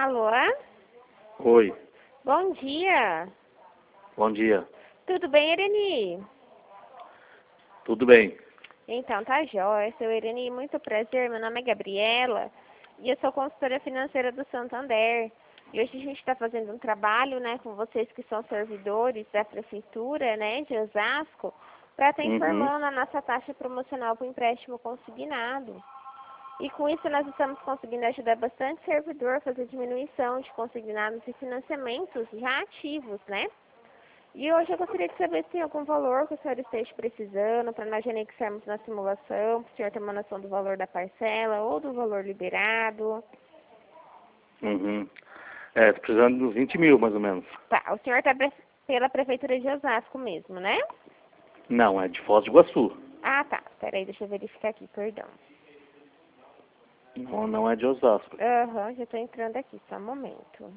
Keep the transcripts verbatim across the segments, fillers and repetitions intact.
Alô? Oi, Bom dia. bom dia. Tudo bem, Irene? Tudo bem? Então, tá jóia. Seu Irene, muito prazer. Meu nome é Gabriela e eu sou consultora financeira do Santander. E hoje a gente está fazendo um trabalho, né, com vocês que são servidores da prefeitura, né, de Osasco, para estar Uhum. informando a nossa taxa promocional para o empréstimo consignado. E com isso nós estamos conseguindo ajudar bastante servidor a fazer diminuição de consignados e financiamentos já ativos, né? E hoje eu gostaria de saber se tem algum valor que o senhor esteja precisando para nós já anexarmos na simulação, para o senhor ter uma noção do valor da parcela ou do valor liberado. Uhum. É, tô precisando de uns vinte mil, mais ou menos. Tá, o senhor está pela Prefeitura de Osasco mesmo, né? Não, é de Foz do Iguaçu. Ah, tá. Peraí, deixa eu verificar aqui, perdão. Não, não é de Osasco. Aham, já estou entrando aqui, só um momento.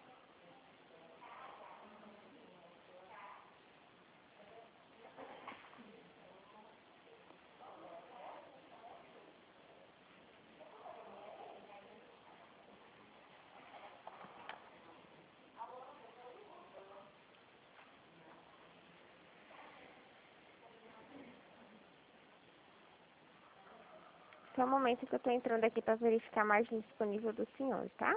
Só um momento que eu estou entrando aqui para verificar a margem disponível do senhor, tá?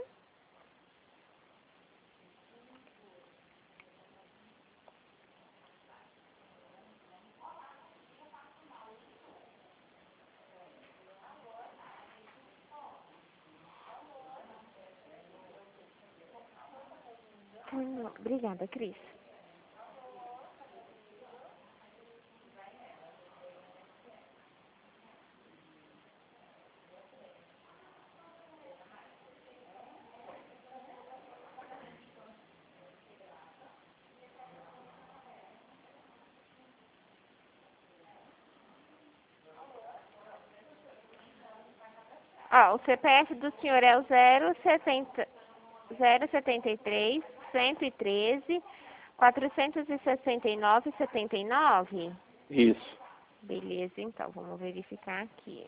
Hum, Obrigada, Cris. Ó, o C P F do senhor é o zero setenta, zero setenta e três, cento e treze, quatrocentos e sessenta e nove, setenta e nove. Isso. Beleza, então, vamos verificar aqui.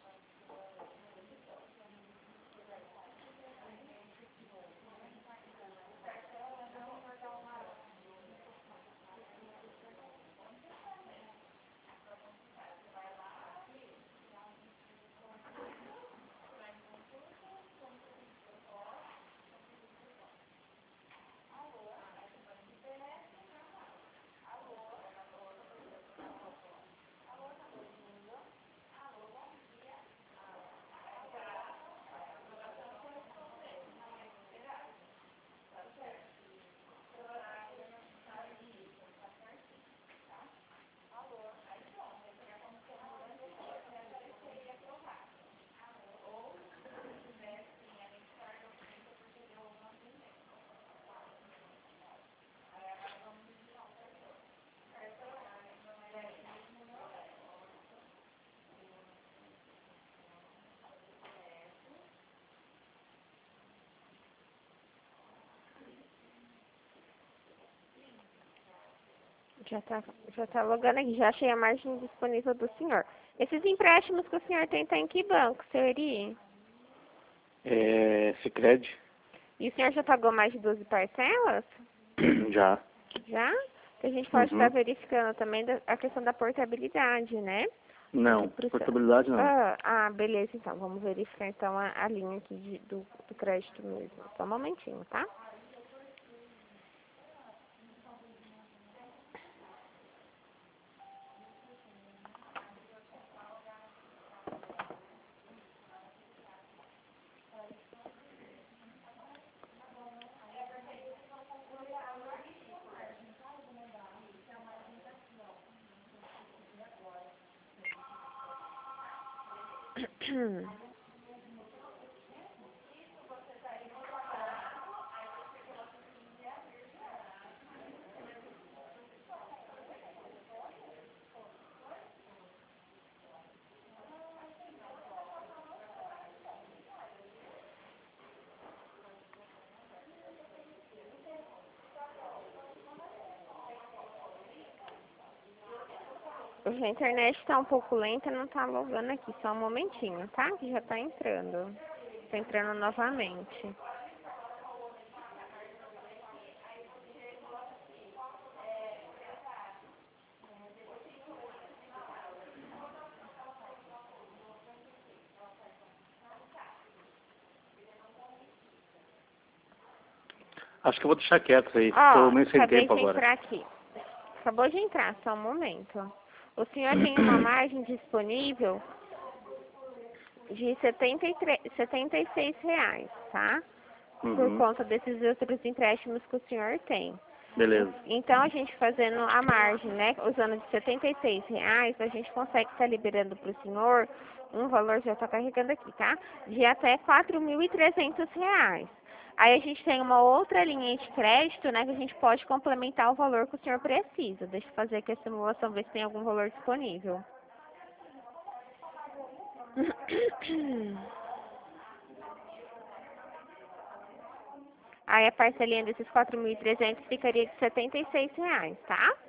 Já tá, já tá logando aqui, já achei a margem disponível do senhor. Esses empréstimos que o senhor tem, tá em que banco, senhor Iri? É, Sicredi? E o senhor já pagou mais de doze parcelas? Já. Já? Que a gente pode estar Uhum. verificando também da- a questão da portabilidade, né? Porque Não, pro seu- portabilidade não. Ah, ah, beleza, então. Vamos verificar então a, a linha aqui de- do, do crédito mesmo. Só um momentinho, tá? Hoje a internet tá um pouco lenta, não tá logando aqui. Só um momentinho, tá? Que já tá entrando. Tá entrando novamente. Acho que eu vou deixar quieto isso aí. Ó, Tô meio sem acabei tempo de agora. entrar aqui. Acabou de entrar, só um momento. O senhor tem uma margem disponível de setenta e três, setenta e seis reais, tá? Por Uhum. conta desses outros empréstimos que o senhor tem. Beleza. Então, a gente fazendo a margem, né, usando de setenta e seis reais, a gente consegue estar liberando para o senhor um valor, já está carregando aqui, tá? De até quatro mil e trezentos reais. Aí a gente tem uma outra linha de crédito, né, que a gente pode complementar o valor que o senhor precisa. Deixa eu fazer aqui a simulação, ver se tem algum valor disponível. Aí a parcelinha desses quatro mil e trezentos ficaria de setenta e seis reais, tá?